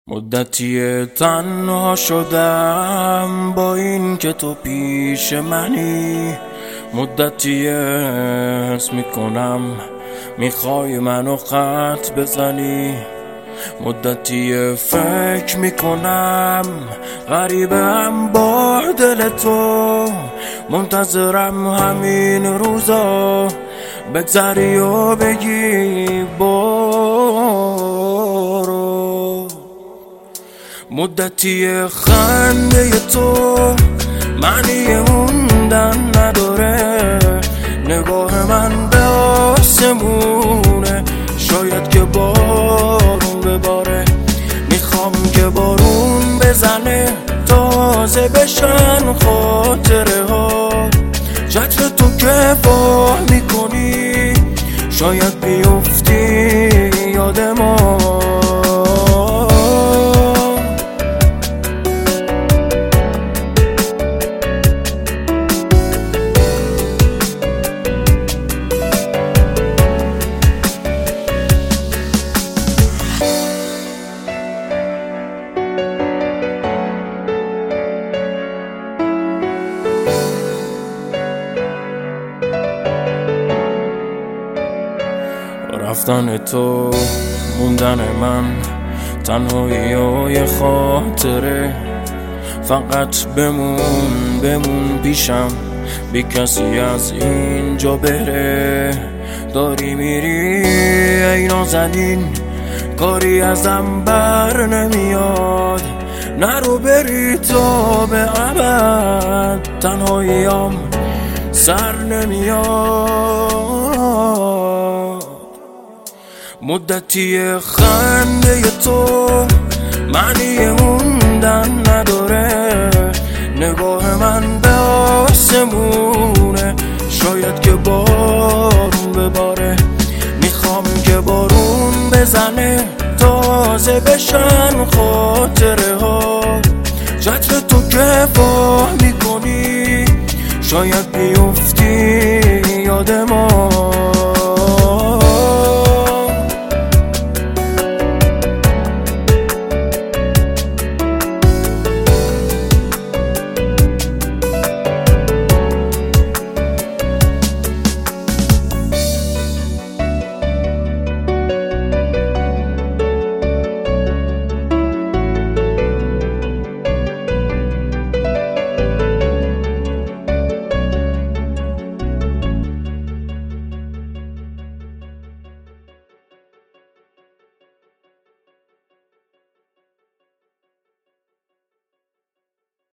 مدتی تنها شدم با این که تو پیش منی. مدتی حس میکنم میخوای منو خط بزنی. مدتی فکر میکنم غریبم با دل تو، منتظرم همین روزا بگذری و بگی برو. مدتی خنده تو معنی موندن نداره، نگاه من به آسمونه، شاید که بارون بباره. میخوام که بارون بزنه تازه بشن خاطره ها، چتر تو که با میکنی شاید بیفتی یاد ما. رفتن تو، موندن من، تنهایی و یه خاطره. فقط بمون پیشم، بی کسی از اینجا بره. داری میری ای نازنین، کاری ازم بر نمیاد. نرو بری تا به ابد، تنهاییم سر نمیاد. مدتی خنده تو معنی موندن نداره، نگاه من به آسمونه، شاید که بارون بباره. میخوام که بارون بزنه تازه بشن خاطره ها، چتر تو که با میکنی شاید بیفتی یاد ما.